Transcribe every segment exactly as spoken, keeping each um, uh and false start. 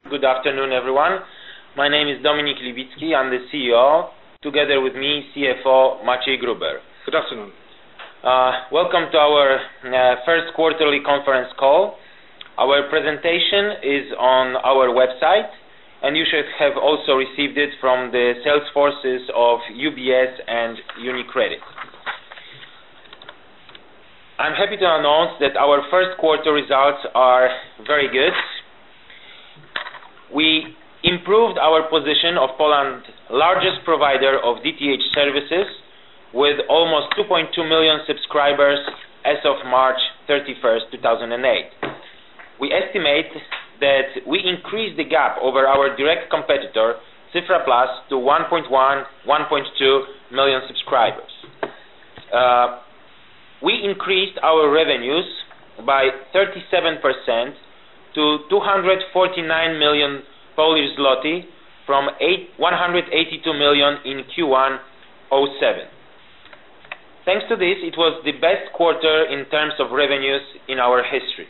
Good afternoon, everyone. My name is Dominik Lewicki. I'm the C E O. Together with me, C F O Maciej Gruber. Good afternoon. Uh, welcome to our uh, first quarterly conference call. Our presentation is on our website, and you should have also received it from the sales forces of U B S and UniCredit. I'm happy to announce that our first quarter results are very good. We improved our position of Poland's largest provider of D T H services with almost two point two million subscribers as of March thirty-first, two thousand eight. We estimate that we increased the gap over our direct competitor, Cyfra Plus, to one point one, one point two million subscribers. Uh, we increased our revenues by thirty-seven percent to two hundred forty-nine million Polish zloty from one hundred eighty-two million in Q one oh seven. Thanks to this, it was the best quarter in terms of revenues in our history.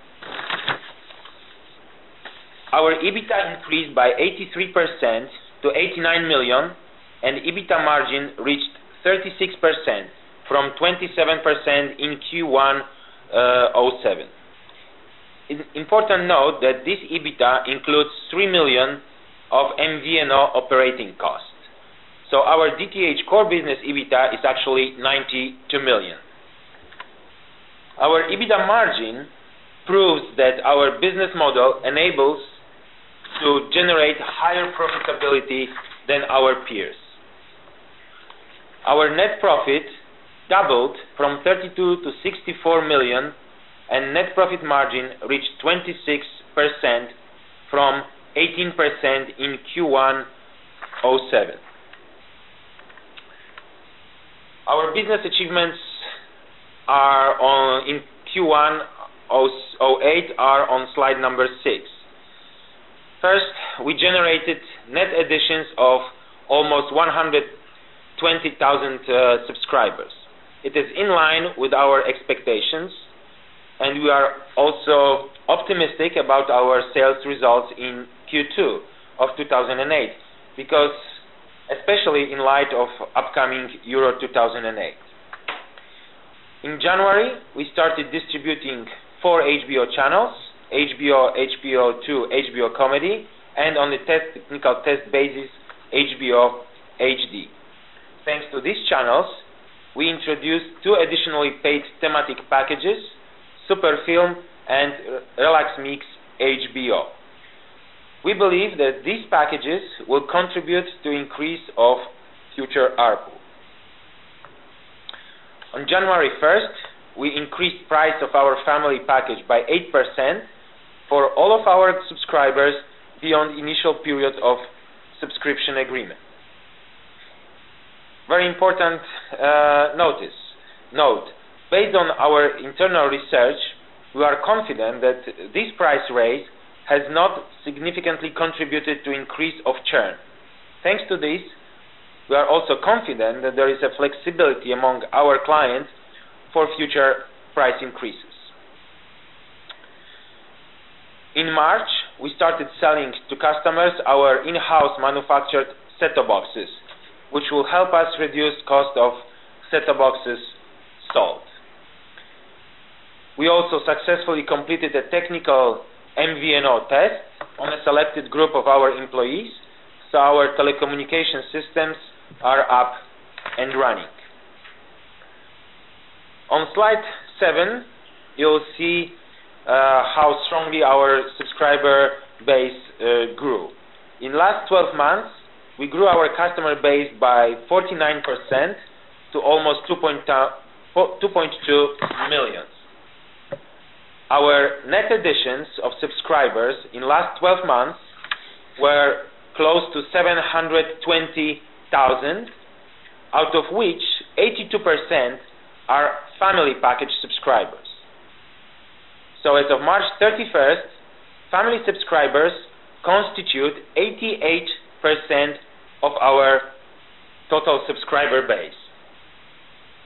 Our EBITDA increased by eighty-three percent to eighty-nine million, and EBITDA margin reached thirty-six percent from twenty-seven percent in Q one oh seven. It's important note that this EBITDA includes three million of M V N O operating costs. So our D T H core business EBITDA is actually ninety-two million. Our EBITDA margin proves that our business model enables to generate higher profitability than our peers. Our net profit doubled from thirty-two to sixty-four million, and net profit margin reached twenty-six percent from eighteen percent in Q one oh seven. Our business achievements are on in Q one oh eight are on slide number six. First, we generated net additions of almost one hundred twenty thousand uh, subscribers. It is in line with our expectations, and we are also optimistic about our sales results in Q two of two thousand eight, because especially in light of upcoming Euro two thousand eight. In January, we started distributing four H B O channels, H B O, H B O two, H B O Comedy, and on the test, technical test basis, H B O H D. Thanks to these channels, we introduced two additionally paid thematic packages, Super Film and Relax Mix H B O. We believe that these packages will contribute to increase of future A R P U. On January first, we increased price of our family package by eight percent for all of our subscribers beyond initial period of subscription agreement. Very important uh, notice. Note, based on our internal research, we are confident that this price raise has not significantly contributed to increase of churn. Thanks to this, we are also confident that there is a flexibility among our clients for future price increases. In March, we started selling to customers our in-house manufactured set-top boxes, which will help us reduce cost of set-top boxes sold. We also successfully completed a technical M V N O test on a selected group of our employees, so our telecommunication systems are up and running. On slide seven, you'll see uh, how strongly our subscriber base uh, grew. In last twelve months, we grew our customer base by forty-nine percent to almost two point two million. Our net additions of subscribers in last twelve months were close to seven hundred twenty thousand, out of which eighty-two percent are family package subscribers. So as of March thirty-first, family subscribers constitute eighty-eight percent of our total subscriber base.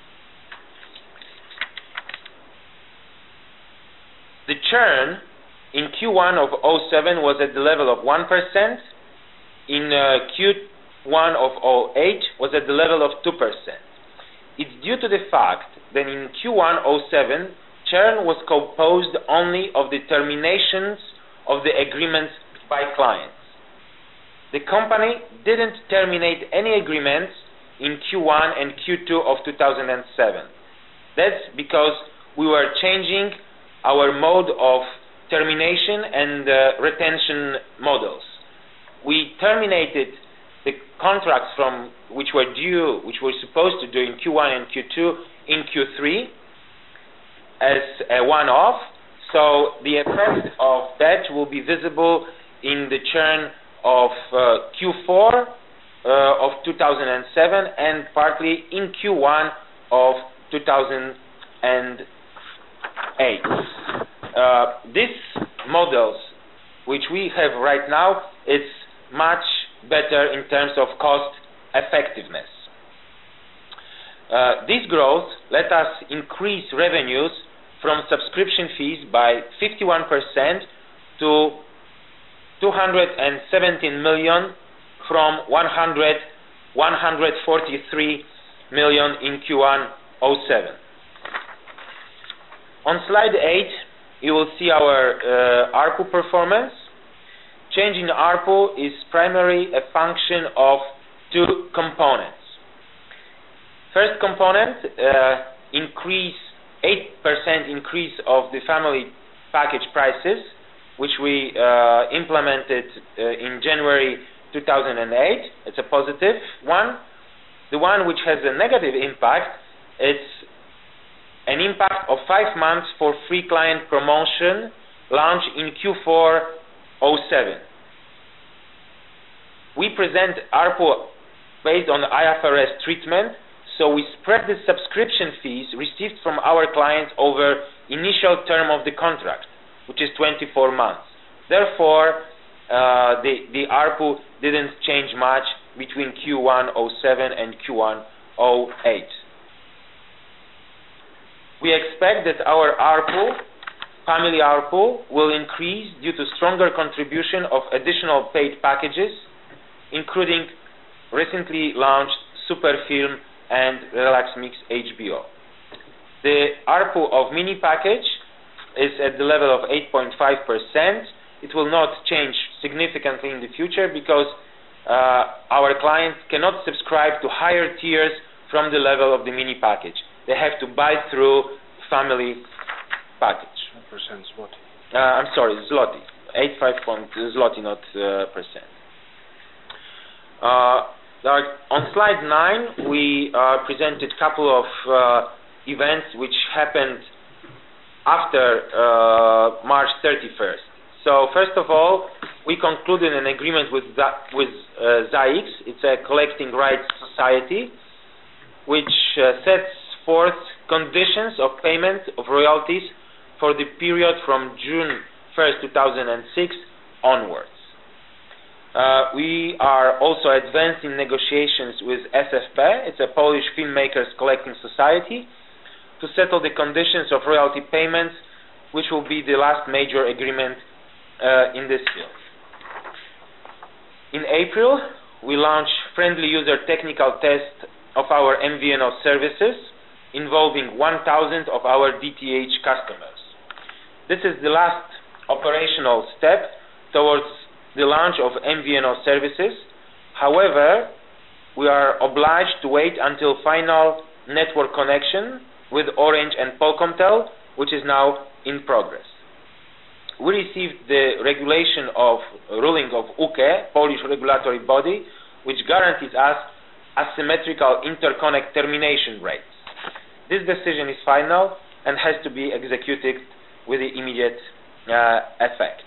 The churn in Q one of oh seven was at the level of one percent. In uh, Q one of oh eight was at the level of two percent. It's due to the fact that in Q one oh seven, churn was composed only of the terminations of the agreements by clients. The company didn't terminate any agreements in Q one and Q two of two thousand seven. That's because we were changing our mode of termination and uh, retention models. We terminated the contracts from which were due, which were supposed to do in Q one and Q two in Q three as a one-off. So the effect of that will be visible in the churn of uh, Q four uh, of two thousand seven and partly in Q one of two thousand eight. Uh, these models, which we have right now, it's much better in terms of cost effectiveness. Uh, this growth let us increase revenues from subscription fees by fifty-one percent to two hundred seventeen million from one hundred, one hundred forty-three million in Q one oh seven. On slide eight, you will see our uh, A R P U performance. Change in A R P U is primarily a function of two components. First component, uh, increase, eight percent increase of the family package prices, which we uh, implemented uh, in January two thousand eight. It's a positive one. The one which has a negative impact is an impact of five months for free client promotion launched in Q four oh seven. We present A R P U based on I F R S treatment, so we spread the subscription fees received from our clients over initial term of the contract, which is twenty-four months. Therefore, uh, the, the A R P U didn't change much between Q one oh seven and Q one oh eight. We expect that our A R P U, family A R P U, will increase due to stronger contribution of additional paid packages, including recently launched Superfilm and Relax Mix H B O. The A R P U of mini package is at the level of eight point five percent. It will not change significantly in the future because uh, our clients cannot subscribe to higher tiers from the level of the mini package. They have to buy through family package. Percent zloty. Uh, I'm sorry, zloty. eighty-five point zloty, not uh, percent. Uh, on slide nine, we uh, presented a couple of uh, events which happened after uh, March thirty-first. So first of all, we concluded an agreement with with uh, ZAIX. It's a collecting rights society, which uh, sets forth conditions of payment of royalties for the period from June first, two thousand six onwards. Uh, we are also advanced in negotiations with S F P, it's a Polish filmmakers collecting society, to settle the conditions of royalty payments, which will be the last major agreement uh, in this field. In April, we launched friendly user technical test of our M V N O services, involving one thousand of our D T H customers. This is the last operational step towards the launch of M V N O services. However, we are obliged to wait until final network connection with Orange and Polkomtel, which is now in progress. We received the regulation of ruling of U K, Polish regulatory body, which guarantees us asymmetrical interconnect termination rates. This decision is final and has to be executed with the immediate uh, effect.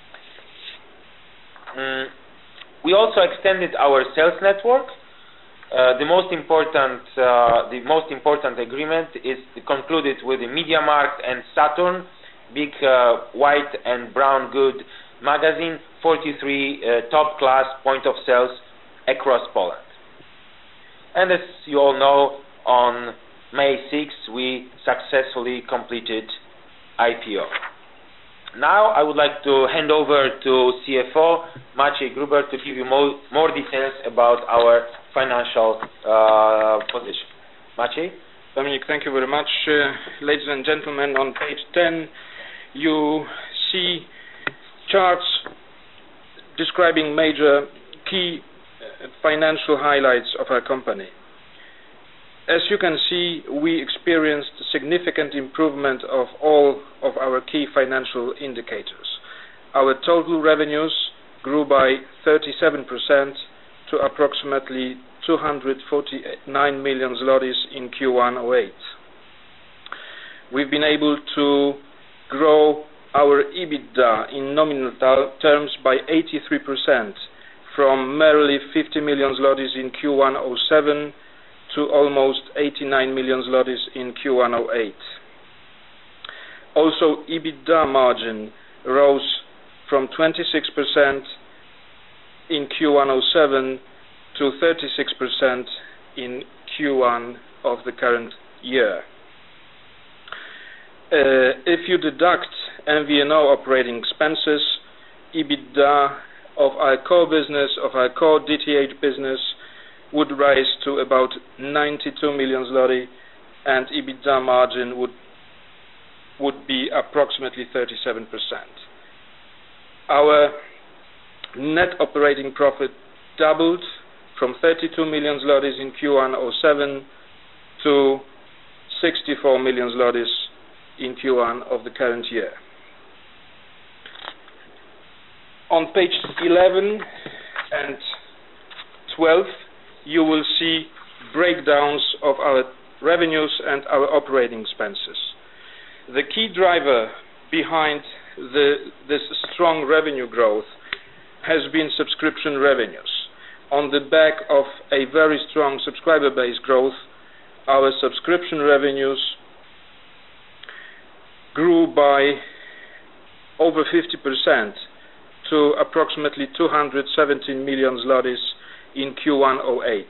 Mm. We also extended our sales network. Uh, the most important, uh, the most important agreement is concluded with the MediaMarkt and Saturn, big uh, white and brown good magazine, forty-three uh, top-class point of sales across Poland. And as you all know, on May sixth, we successfully completed I P O. now I would like to hand over to C F O Maciej Gruber to give you more, more details about our financial uh, position. Maciej? Dominic, thank you very much. Uh, ladies and gentlemen, on page ten you see charts describing major key uh, financial highlights of our company. As you can see, we experienced significant improvement of all of our key financial indicators. Our total revenues grew by thirty-seven percent to approximately two hundred forty-nine million zlotys in Q one oh eight. We've been able to grow our EBITDA in nominal terms by eighty-three percent from merely fifty million zlotys in Q one oh seven to almost eighty-nine million zlotys in Q one oh eight. Also, EBITDA margin rose from twenty-six percent in Q one oh seven to thirty-six percent in Q one of the current year. Uh, if you deduct M V N O operating expenses, EBITDA of our core business, of our core D T H business, would rise to about ninety-two million zloty, and EBITDA margin would would be approximately thirty-seven percent. Our net operating profit doubled from thirty-two million zlotys in Q one oh seven to sixty-four million zlotys in Q one of the current year. On page eleven and twelve, you will see breakdowns of our revenues and our operating expenses. The key driver behind the, this strong revenue growth has been subscription revenues. On the back of a very strong subscriber base growth, our subscription revenues grew by over fifty percent to approximately two hundred seventeen million zlotys in Q one oh eight.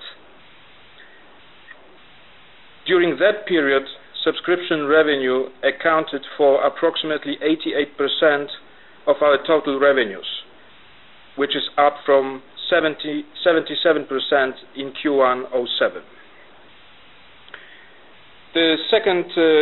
During that period, subscription revenue accounted for approximately eighty-eight percent of our total revenues, which is up from seventy, seventy-seven percent in Q one oh seven. The second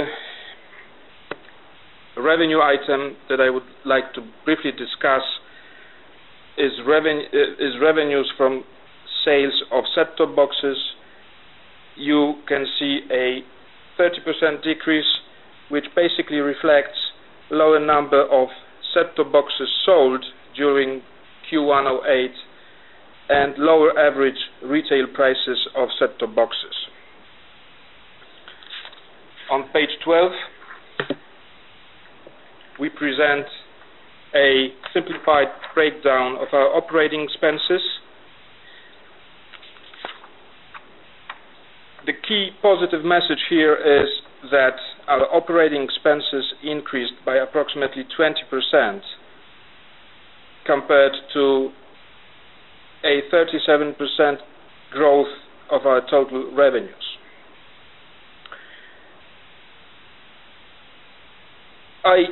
uh, revenue item that I would like to briefly discuss is, reven uh, is revenues from sales of set-top boxes. You can see a thirty percent decrease, which basically reflects lower number of set-top boxes sold during Q one oh eight and lower average retail prices of set-top boxes. On page twelve, we present a simplified breakdown of our operating expenses. The key positive message here is that our operating expenses increased by approximately twenty percent compared to a thirty-seven percent growth of our total revenues. I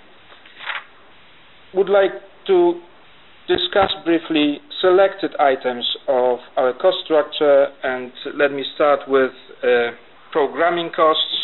would like to discuss briefly selected items of our cost structure, and let me start with uh, programming costs.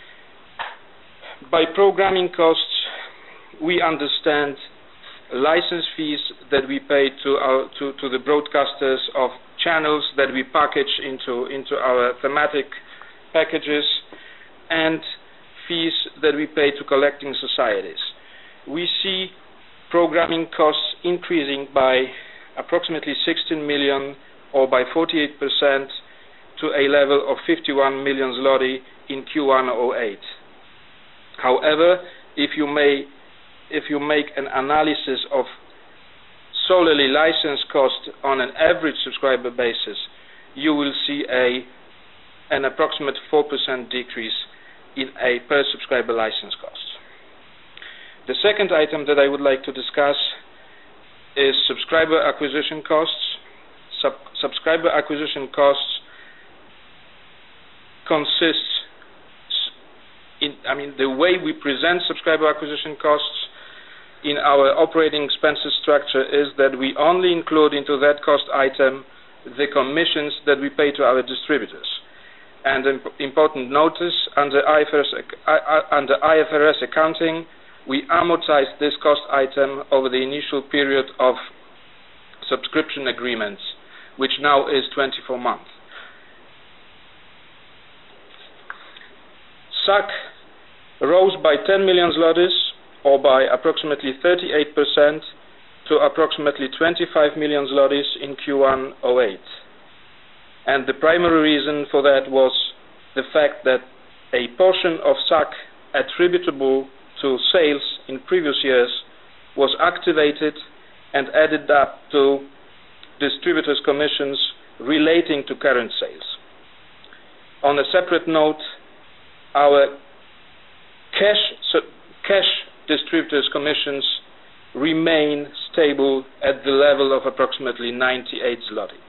By programming costs, we understand license fees that we pay to our to, to the broadcasters of channels that we package into into our thematic packages, and fees that we pay to collecting societies. We see programming costs increasing by approximately sixteen million, or by forty-eight percent, to a level of fifty-one million zloty in Q one oh eight. However, if you may if you make an analysis of solely license cost on an average subscriber basis, you will see a an approximate four percent decrease in a per subscriber license cost. The second item that I would like to discuss is subscriber acquisition costs. Sub subscriber acquisition costs consists in, I mean, the way we present subscriber acquisition costs in our operating expenses structure is that we only include into that cost item the commissions that we pay to our distributors. And an important notice, under I F R S, under I F R S accounting, we amortize this cost item over the initial period of subscription agreements, which now is twenty-four months. S A C rose by ten million zlotys, or by approximately thirty-eight percent, to approximately twenty-five million zlotys in Q one oh eight. And the primary reason for that was the fact that a portion of S A C attributable to sales in previous years was activated and added up to distributors' commissions relating to current sales. On a separate note, our cash, so cash distributors' commissions remain stable at the level of approximately ninety-eight zloty.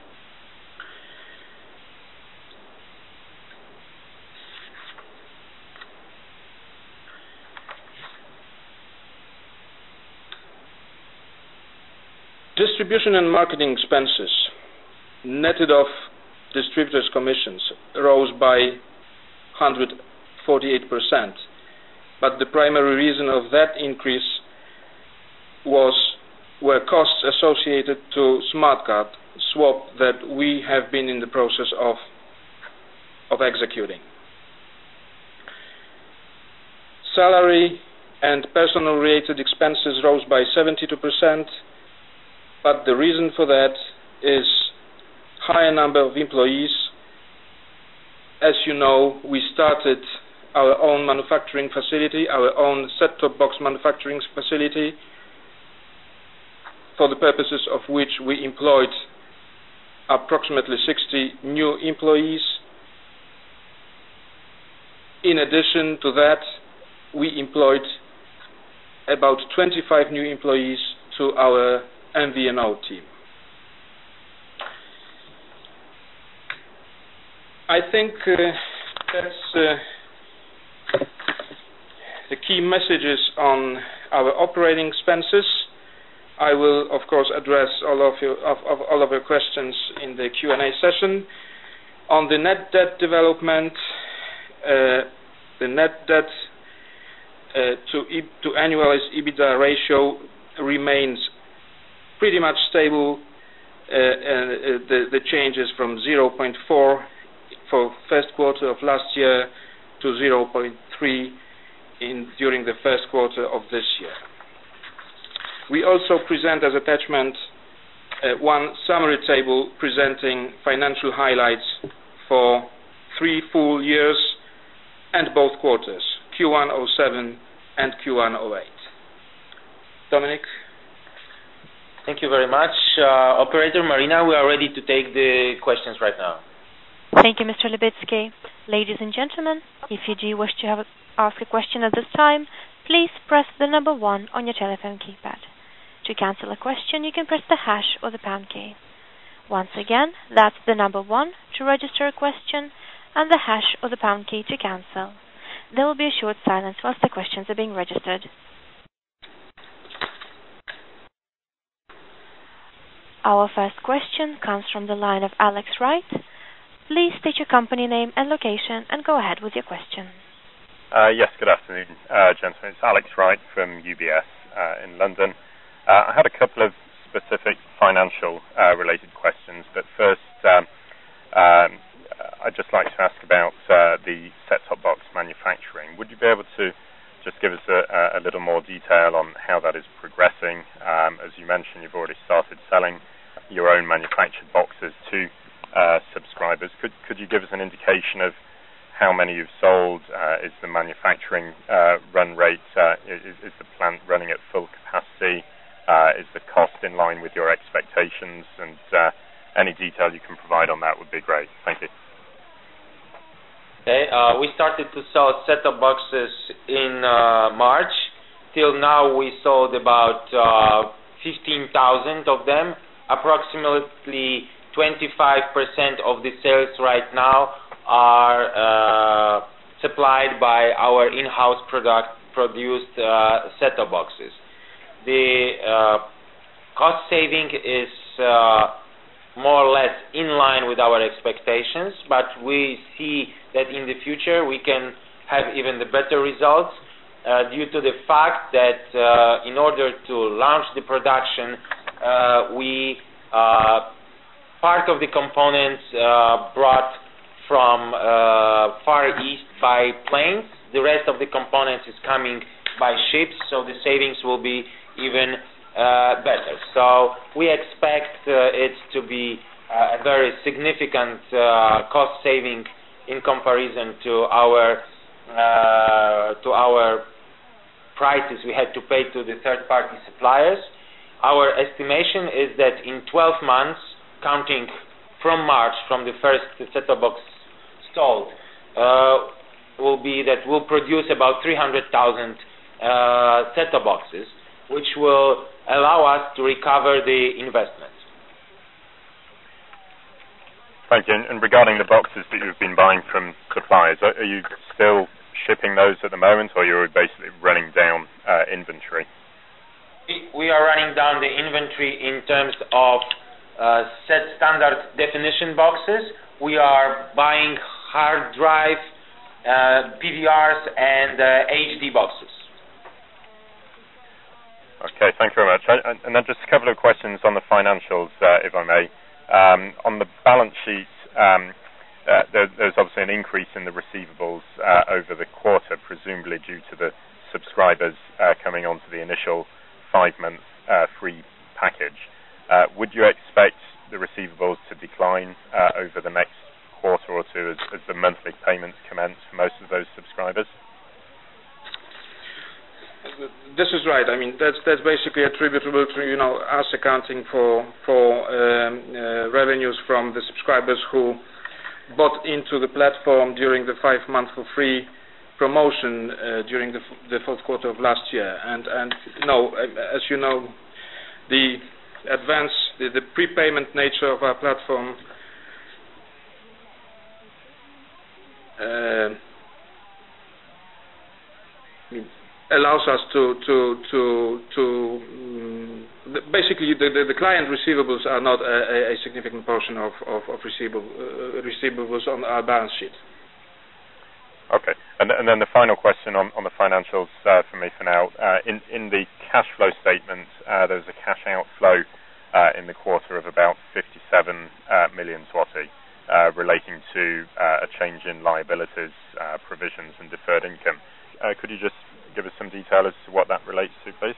Distribution and marketing expenses, netted off distributors' commissions, rose by one hundred forty-eight percent. But the primary reason of that increase was were costs associated to smart card swap that we have been in the process of of executing. Salary and personnel-related expenses rose by seventy-two percent. But the reason for that is higher number of employees. As you know, we started our own manufacturing facility, our own set-top box manufacturing facility, for the purposes of which we employed approximately sixty new employees. In addition to that, we employed about twenty-five new employees to our M V N O team. I think uh, that's uh, the key messages on our operating expenses. I will, of course, address all of you of, of all of your questions in the Q and A session. On the net debt development, uh, the net debt uh, to e to annualized EBITDA ratio remains pretty much stable. Uh, and, uh, the, the changes from zero point four for first quarter of last year to zero point three in during the first quarter of this year. We also present as attachment uh, one summary table presenting financial highlights for three full years and both quarters, Q one oh seven and Q one oh eight. Dominic? Thank you very much. Uh, Operator Marina, we are ready to take the questions right now. Thank you, Mister Lubitsky. Ladies and gentlemen, if you do wish to have a, ask a question at this time, please press the number one on your telephone keypad. To cancel a question, you can press the hash or the pound key. Once again, that's the number one to register a question and the hash or the pound key to cancel. There will be a short silence whilst the questions are being registered. Our first question comes from the line of Alex Wright. Please state your company name and location and go ahead with your question. Uh, yes, good afternoon, uh, gentlemen. It's Alex Wright from U B S uh, in London. Uh, I had a couple of specific financial uh, related questions, but first um, um, I'd just like to ask about uh, the set-top box manufacturing. Would you be able to just give us a, a little more detail on how that is progressing? Um, as you mentioned, you've already started selling your own manufactured boxes to uh, subscribers. Could, could you give us an indication of how many you've sold? Uh, is the manufacturing uh, run rate, uh, is, is the plant running at full capacity? Uh, is the cost in line with your expectations? And uh, any detail you can provide on that would be great. Thank you. Okay, uh, we started to sell set-top boxes in uh, March. Till now, we sold about uh, fifteen thousand of them. Approximately twenty-five percent of the sales right now are uh, supplied by our in-house product produced uh, set-top boxes. the uh, cost saving is uh, more or less in line with our expectations, but we see that in the future we can have even the better results uh, due to the fact that uh, in order to launch the production, uh, we uh, part of the components uh, brought from uh, Far East by planes. The rest of the components is coming by ships, so the savings will be even uh, better. So we expect uh, it to be uh, a very significant uh, cost saving in comparison to our uh, to our prices we had to pay to the third-party suppliers. Our estimation is that in twelve months, counting from March, from the first set-top box sold, uh, will be that we'll produce about three hundred thousand uh, set-top boxes, which will allow us to recover the investment. Thank you. And regarding the boxes that you've been buying from suppliers, are you still shipping those at the moment, or you're basically running down uh, inventory? We are running down the inventory in terms of uh, set standard definition boxes. We are buying hard drive, uh, P V Rs, and uh, H D boxes. Okay, thank you very much. I, and then just a couple of questions on the financials, uh, if I may. Um, on the balance sheet, um, uh, there, there's obviously an increase in the receivables uh, over the quarter, presumably due to the subscribers uh, coming onto the initial five-month uh, free package. Uh, would you expect the receivables to decline uh, over the next quarter or two as, as the monthly payments commence for most of those subscribers? This is right. I mean, that's that's basically attributable to, you know, us accounting for for um, uh, revenues from the subscribers who bought into the platform during the five months for free promotion uh, during the, f- the fourth quarter of last year. And and no, as you know, the advance, the, the prepayment nature of our platform uh, allows us to to to to um, basically the, the the client receivables are not a, a significant portion of of, of receivable, uh, receivables on our balance sheet. Okay, and, and then the final question on, on the financials uh, for me for now. Uh, in in the cash flow statement, uh, there's a cash outflow uh, in the quarter of about fifty-seven uh, million zloty uh, relating to uh, a change in liabilities, uh, provisions, and deferred income. Uh, could you just give us some detail as to what that relates to, please?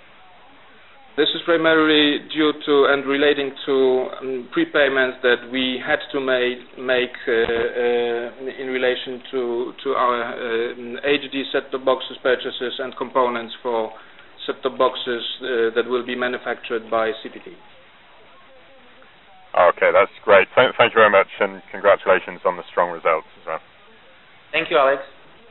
This is primarily due to and relating to um, prepayments that we had to make, make uh, uh, in relation to to our uh, H D set-top boxes purchases and components for set-top boxes uh, that will be manufactured by C P T. Okay, that's great. Thank, thank you very much, and congratulations on the strong results as well. Thank you, Alex.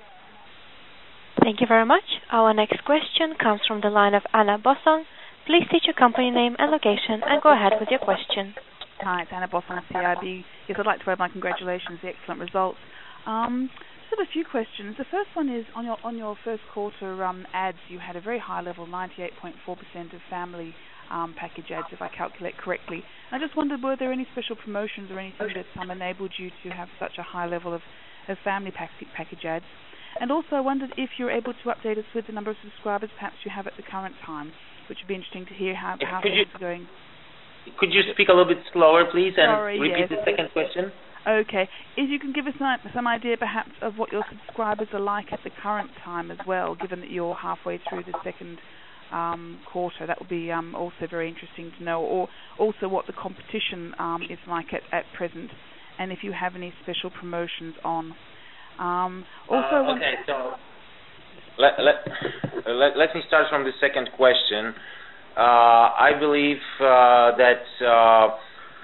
Thank you very much. Our next question comes from the line of Anna Bosson. Please state your company name and location and go ahead with your question. Hi, it's Anna Bosson, C I B. Yes, I'd like to add my congratulations, the excellent results. Um, just have a few questions. The first one is on your on your first quarter um, ads, you had a very high level, ninety-eight point four percent of family um, package ads, if I calculate correctly. I just wondered, were there any special promotions or anything that um, enabled you to have such a high level of, of family pack- package ads? And also I wondered if you're able to update us with the number of subscribers perhaps you have at the current time, which would be interesting to hear how, how things are going. Could you speak a little bit slower, please, and Sorry, repeat yes. the second question? Okay. If you can give us some, some idea perhaps of what your subscribers are like at the current time as well, given that you're halfway through the second um, quarter, that would be um, also very interesting to know. Or also what the competition um, is like at, at present, and if you have any special promotions on. Um, also, uh, okay, so let, let, let, let me start from the second question. Uh, I believe uh, that uh,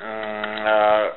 uh,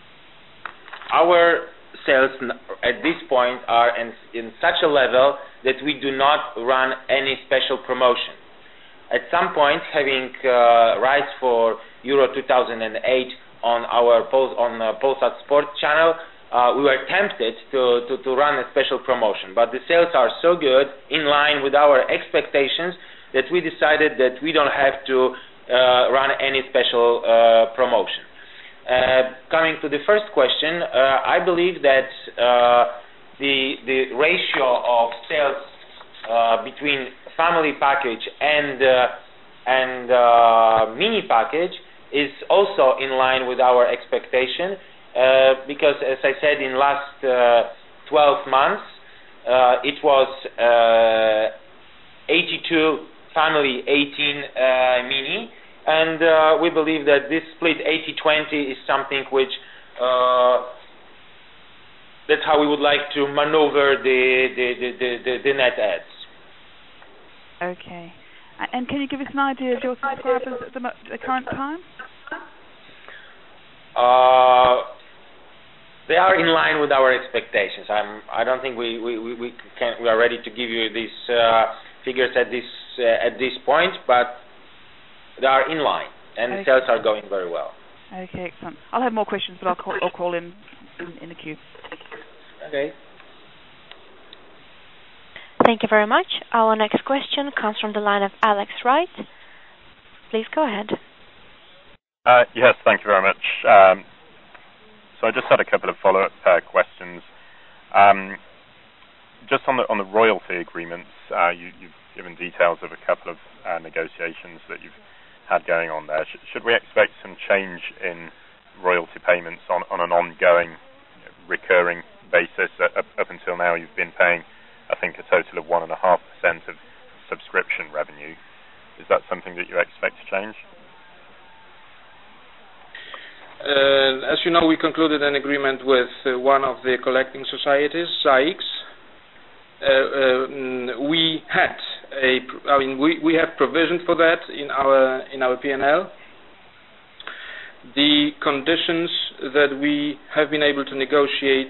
our sales at this point are in, in such a level that we do not run any special promotion. At some point, having uh, rights for Euro two thousand eight on our Pol- on uh, Polsat Sport channel, Uh, we were tempted to, to, to run a special promotion, but the sales are so good, in line with our expectations, that we decided that we don't have to uh, run any special uh, promotion. Uh, coming to the first question, uh, I believe that uh, the the ratio of sales uh, between family package and uh, and uh, mini package is also in line with our expectation, uh, because as I said, in last uh, twelve months uh, it was uh, eighty-two family, eighteen uh, mini, and uh, we believe that this split eighty twenty is something which uh, that's how we would like to maneuver the the, the, the, the, the net ads. Okay. And can you give us an idea of your subscribers at the, mo- the current time? Uh, they are in line with our expectations. I'm. I don't think we we, we, we can. We are ready to give you these uh, figures at this uh, at this point, but they are in line, and okay. the sales are going very well. Okay, excellent. I'll have more questions, but I'll call, I'll call in, in in the queue. Okay. Thank you very much. Our next question comes from the line of Alex Wright. Please go ahead. Uh, yes, thank you very much. Um, so I just had a couple of follow-up uh, questions. Um, just on the on the royalty agreements, uh, you, you've given details of a couple of uh, negotiations that you've had going on there. Sh- should we expect some change in royalty payments on, on an ongoing, you know, recurring basis? Uh, up, up until now, you've been paying, I think, a total of one and a half percent of subscription revenue. Is that something that you expect to change? Uh, as you know, we concluded an agreement with uh, one of the collecting societies, S A I X. Uh, uh, we had a, I mean, we, we have provisioned for that in our in our P and L. The conditions that we have been able to negotiate,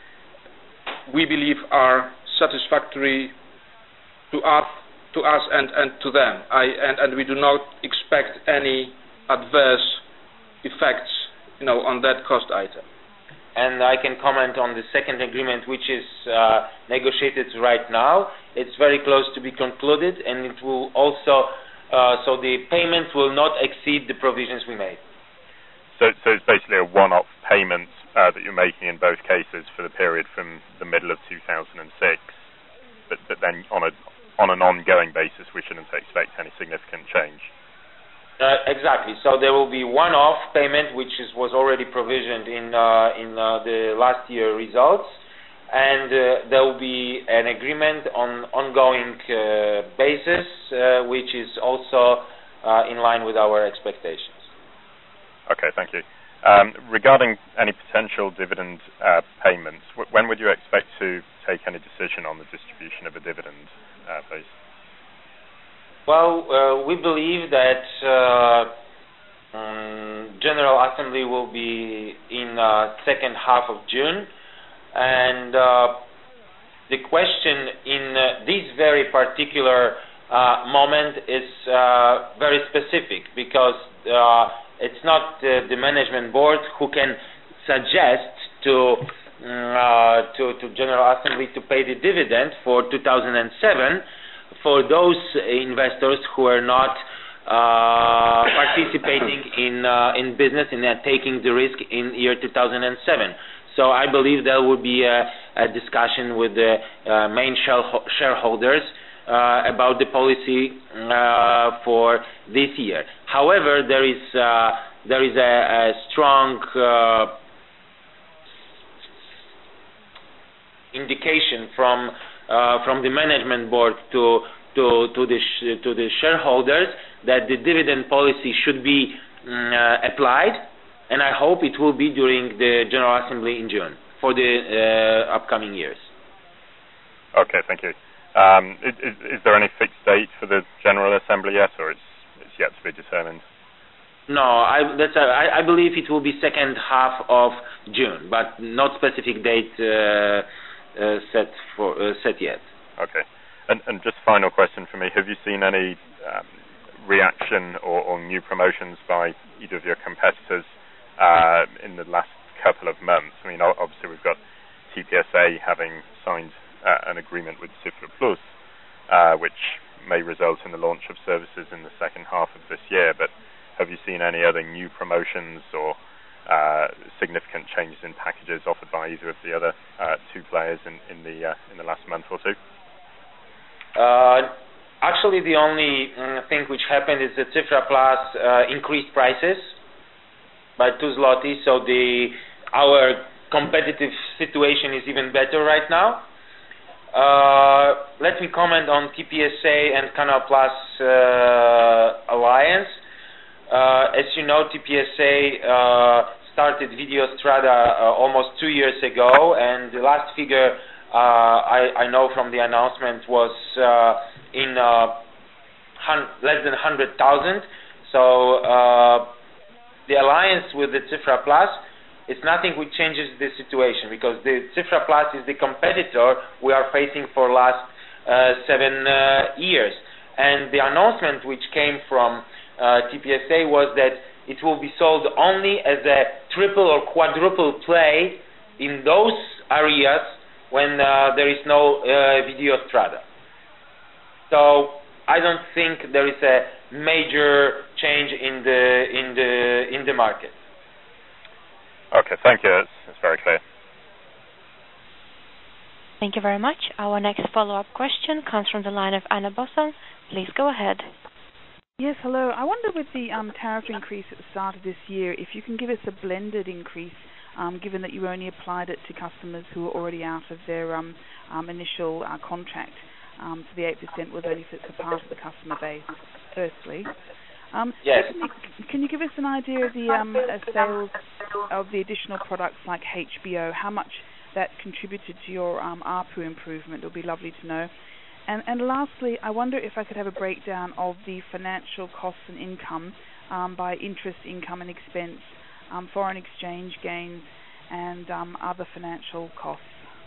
we believe, are satisfactory to us, to us and, and to them. I, and, and we do not expect any adverse effects, you know, on that cost item. And I can comment on the second agreement, which is uh, negotiated right now. It's very close to be concluded, and it will also, uh, so the payments will not exceed the provisions we made. So, so it's basically a one-off payment uh, that you're making in both cases for the period from the middle of two thousand six, but, but then on a on an ongoing basis, we shouldn't expect any significant change. Uh, exactly. So there will be one-off payment, which is, was already provisioned in uh, in uh, the last year results, and uh, there will be an agreement on ongoing uh, basis, uh, which is also uh, in line with our expectations. Okay, thank you. Um, regarding any potential dividend uh, payments, w- when would you expect to take any decision on the distribution of a dividend, uh, please? Well, uh, we believe that uh, um, General Assembly will be in uh, second half of June, and uh, the question in uh, this very particular uh, moment is uh, very specific, because uh, it's not uh, the management board who can suggest to uh, to, to General Assembly to pay the dividend for two thousand seven. For those investors who are not uh, participating in uh, in business and are taking the risk in year two thousand seven. So I believe there will be a, a discussion with the uh, main shareholders uh, about the policy uh, for this year. However, there is uh, there is a, a strong uh, indication from Uh, from the management board to to to the sh- to the shareholders that the dividend policy should be um, uh, applied, and I hope it will be during the General Assembly in June for the uh, upcoming years. Okay, thank you. Um, is, is there any fixed date for the General Assembly yet, or it's it's yet to be determined? No, I that's a, I, I believe it will be second half of June, but not specific date. Uh, Uh, set for uh, set yet. Okay, and and just final question for me: have you seen any um, reaction or, or new promotions by either of your competitors uh, in the last couple of months? I mean, obviously we've got T P S A having signed uh, an agreement with Cyfra Plus, uh, which may result in the launch of promotions or uh, significant changes in packages offered by either of the other uh, two players in, in the uh, in the last month or two? Uh, actually, the only um, thing which happened is that Cyfra Plus uh, increased prices by two zloty, so the our competitive situation is even better right now. Uh, let me comment on T P S A and Canal Plus uh, alliance. Uh, as you know, T P S A uh, started Video Strada uh, almost two years ago, and the last figure uh, I, I know from the announcement was uh, in uh, hun- less than one hundred thousand. So uh, the alliance with the Cyfra Plus, it's nothing which changes the situation, because the Cyfra Plus is the competitor we are facing for last uh, seven uh, years. And the announcement which came from uh, T P S A was that it will be sold only as a triple or quadruple play in those areas when uh, there is no uh, Video Strada. So I don't think there is a major change in the in the in the market. Okay, thank you. That's, that's very clear. Thank you very much. Our next follow-up question comes from the line of Anna Bosson. Please go ahead. Yes, hello. I wonder, with the um, tariff increase at the start of this year, if you can give us a blended increase, um, given that you only applied it to customers who are already out of their um, um, initial uh, contract. Um, so the eight percent was only for, for part of the customer base, firstly. Um, yes. Secondly, can you give us an idea of the um, uh, sales of the additional products like H B O, how much that contributed to your um, A R P U improvement? It would be lovely to know. And, and lastly, I wonder if I could have a breakdown of the financial costs and income um, by interest, income and expense, um, foreign exchange gains, and um, other financial costs.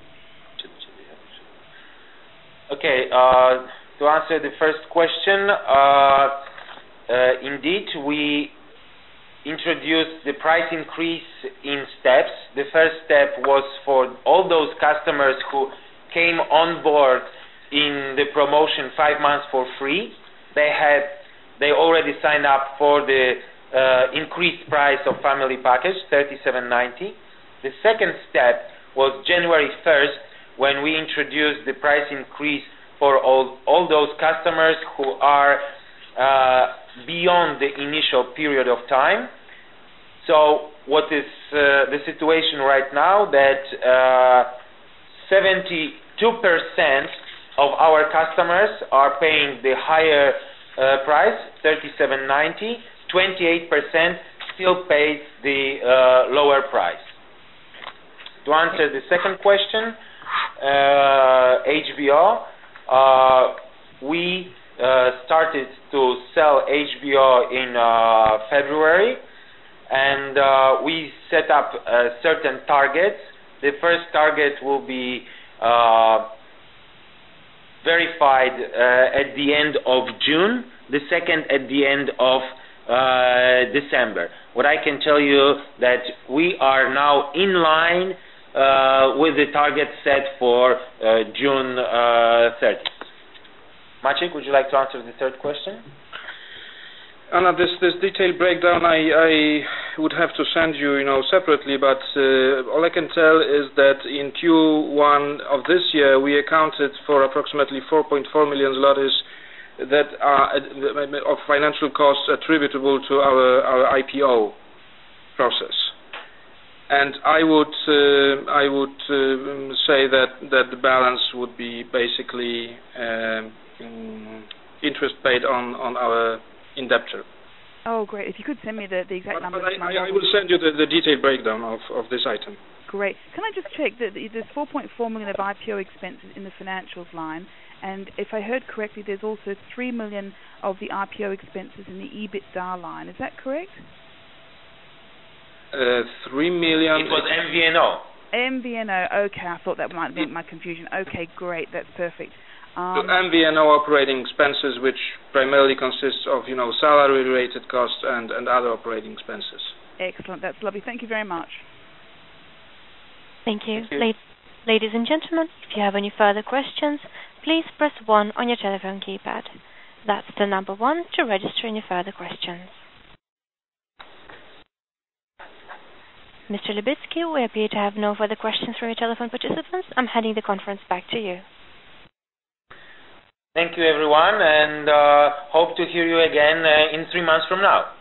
Okay, uh, to answer the first question, uh, Uh, indeed, we introduced the price increase in steps. The first step was for all those customers who came on board in the promotion five months for free. They had they already signed up for the uh, increased price of family package, thirty-seven ninety. The second step was January first, when we introduced the price increase for all all those customers who are uh, beyond the initial period of time. So what is uh, the situation right now, that uh, seventy-two percent of our customers are paying the higher uh, price, thirty-seven ninety. twenty-eight percent still pays the uh, lower price. To answer the second question, uh, H B O, uh, we Uh, started to sell H B O in uh, February, and uh, we set up uh, certain targets. The first target will be uh, verified uh, at the end of June, the second at the end of uh, December. What I can tell you that we are now in line uh, with the target set for uh, June uh, thirtieth. Maciek, would you like to answer the third question? Anna, this, this detailed breakdown I, I would have to send you, you know, separately, but uh, all I can tell is that in Q one of this year we accounted for approximately four point four million zlotys that are uh, of financial costs attributable to our, our I P O process. And I would uh, I would uh, say that, that the balance would be basically um, interest paid on, on our indenture. Oh, great. If you could send me the, the exact but, numbers. But I, I, I will send you the, the detailed breakdown of, of this item. Great. Can I just check that there's four point four million of I P O expenses in the financials line, and if I heard correctly, there's also three million of the I P O expenses in the EBITDA line. Is that correct? Uh, three million. It was M V N O. M V N O. Okay, I thought that might be my confusion. Okay, great. That's perfect. Um, to M V N O operating expenses, which primarily consists of, you know, salary-related costs and, and other operating expenses. Excellent. That's lovely. Thank you very much. Thank you. Thank you. La- ladies and gentlemen, if you have any further questions, please press one on your telephone keypad. That's the number one to register any further questions. Mister Libitsky, we appear to have no further questions from your telephone participants. I'm handing the conference back to you. Thank you, everyone, and uh, hope to hear you again uh, in three months from now.